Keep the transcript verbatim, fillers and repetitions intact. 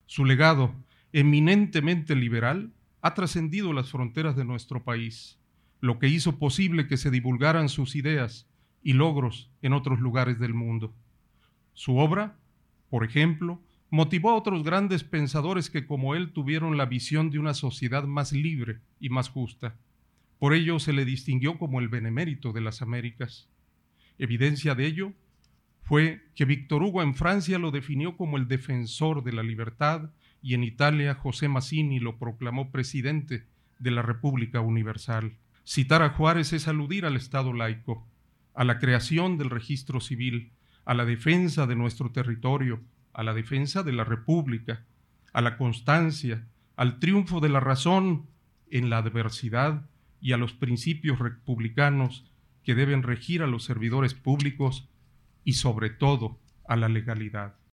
Su legado, eminentemente liberal, ha trascendido las fronteras de nuestro país, lo que hizo posible que se divulgaran sus ideas y logros en otros lugares del mundo. Su obra, por ejemplo, motivó a otros grandes pensadores que como él tuvieron la visión de una sociedad más libre y más justa. Por ello se le distinguió como el benemérito de las Américas. Evidencia de ello fue que Víctor Hugo en Francia lo definió como el defensor de la libertad y en Italia José Mazzini lo proclamó presidente de la República Universal. Citar a Juárez es aludir al Estado laico, a la creación del registro civil, a la defensa de nuestro territorio, a la defensa de la República, a la constancia, al triunfo de la razón en la adversidad y a los principios republicanos que deben regir a los servidores públicos y sobre todo a la legalidad.